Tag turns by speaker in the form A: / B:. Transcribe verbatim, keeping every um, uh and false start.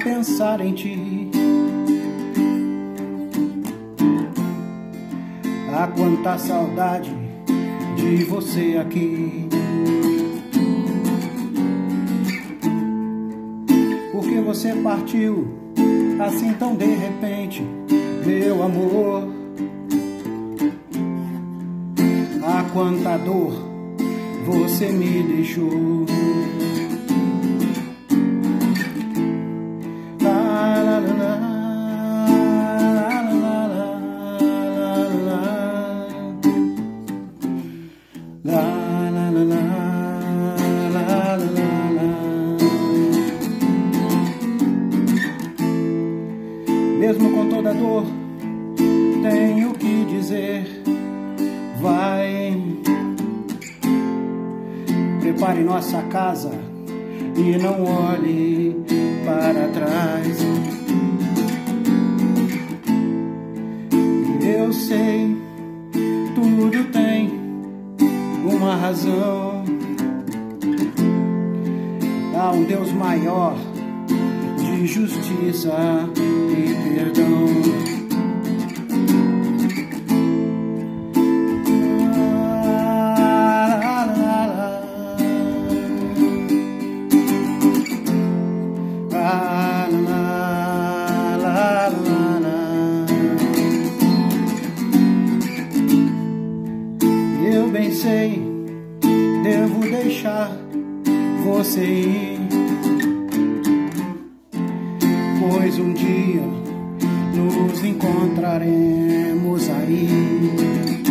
A: pensar em ti. Há quanta saudade de você aqui. Porque você partiu assim tão de repente, meu amor. Há quanta dor você me deixou. Mesmo com toda a dor, tenho que dizer, vai. Prepare nossa casa e não olhe para trás. Eu sei, tudo tem uma razão. Há um Deus maior de justiça e perdão. Eu bem sei, devo deixar você ir, pois um dia nos encontraremos aí.